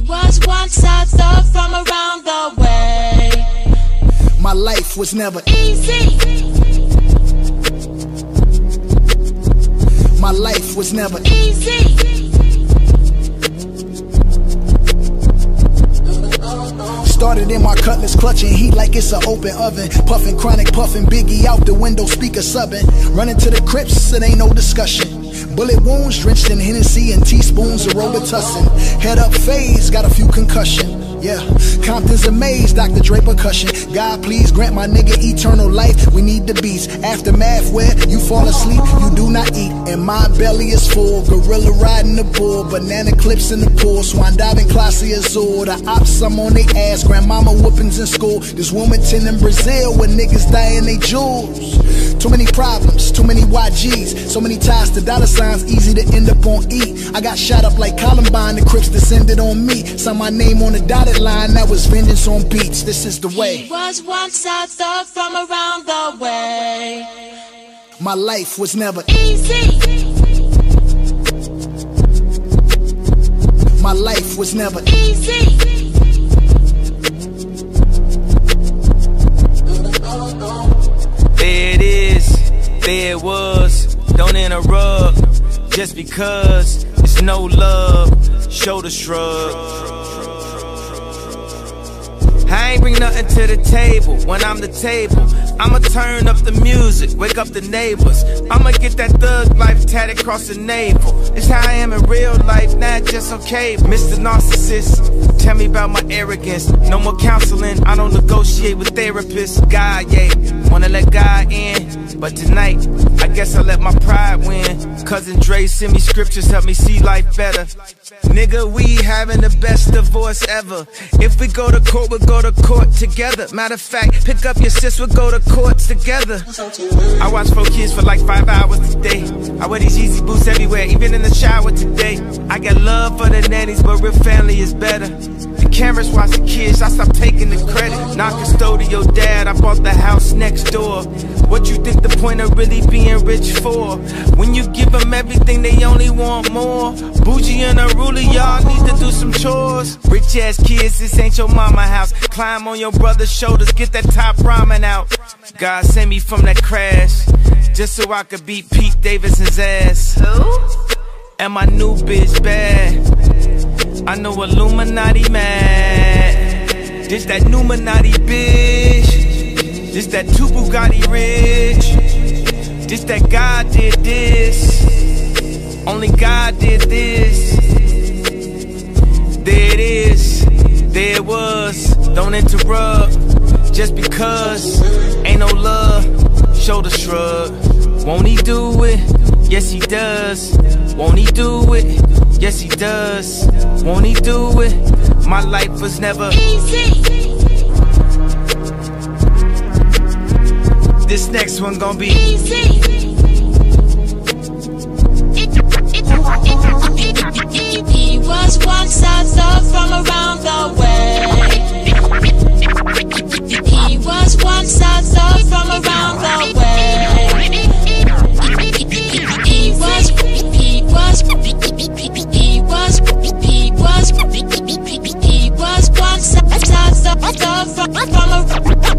was once a thug from around the way. My life was never easy. My life was never easy. Started in my cutlass, clutching heat like it's an open oven. Puffin' chronic, puffin' Biggie out the window, speaker subbing. Running to the crypts, it ain't no discussion. Bullet wounds drenched in Hennessy and teaspoons of Robitussin. Head up phase, got a few concussion. Yeah, Compton's amazed, Dr. Dre percussion. God, please grant my nigga eternal life. We need the beats. Aftermath where you fall asleep, you do not eat. And my belly is full. Gorilla riding the bull, banana clips in the pool. Swan diving, classy azul. The ops, I'm on they ass. Grandmama whoopings in school. This Wilmington in Brazil where niggas dying they jewels. Too many problems, too many YGs. So many ties to dollar signs, easy to end up on E. I got shot up like Columbine, the Crips descended on me. Saw my name on the dotted line, that was vengeance on beats. This is the way. He was once a thug from around the way. My life was never easy. My life was never easy. There it is, there it was. Don't interrupt, just because it's no love. Shoulder shrug. I ain't bring nothing to the table when I'm the table. I'ma turn up the music, wake up the neighbors. I'ma get that thug life tatted across the navel. It's how I am in real life, not just on cable. Mr. Narcissist, tell me about my arrogance. No more counseling, I don't negotiate with therapists. God, yeah, wanna let God in, but tonight, I guess I let my pride win. Cousin Dre send me scriptures, help me see life better. Nigga, we having the best divorce ever. If we go to court, we'll go to court together. Matter of fact, pick up your sis, we'll go to courts together. I watch 4 kids for like 5 hours today. I wear these Yeezy boots everywhere, even in the shower today. I got love for the nannies, but real family is better. The cameras watch the kids, I stop taking the credit. Not custodial dad, I bought the house next door. What you think the point of really being rich for? When you give them everything, they only want more. Bougie and unruly, y'all need to do some chores. Rich ass kids, this ain't your mama house. Climb on your brother's shoulders, get that top ramen out. God sent me from that crash, just so I could beat Pete Davidson's ass. Who? And my new bitch bad. I know Illuminati mad. This that Numinati bitch. This that two Bugatti rich. This that God did this. Only God did this. There it is, there it was. Don't interrupt, just because ain't no love. Shoulder shrug. Won't he do it? Yes he does. Won't he do it? Yes he does. Won't he do it? My life was never easy. This next one gon' be easy. He was once a thug from around the way. He was once a thug from around the way. He was once a thug from around.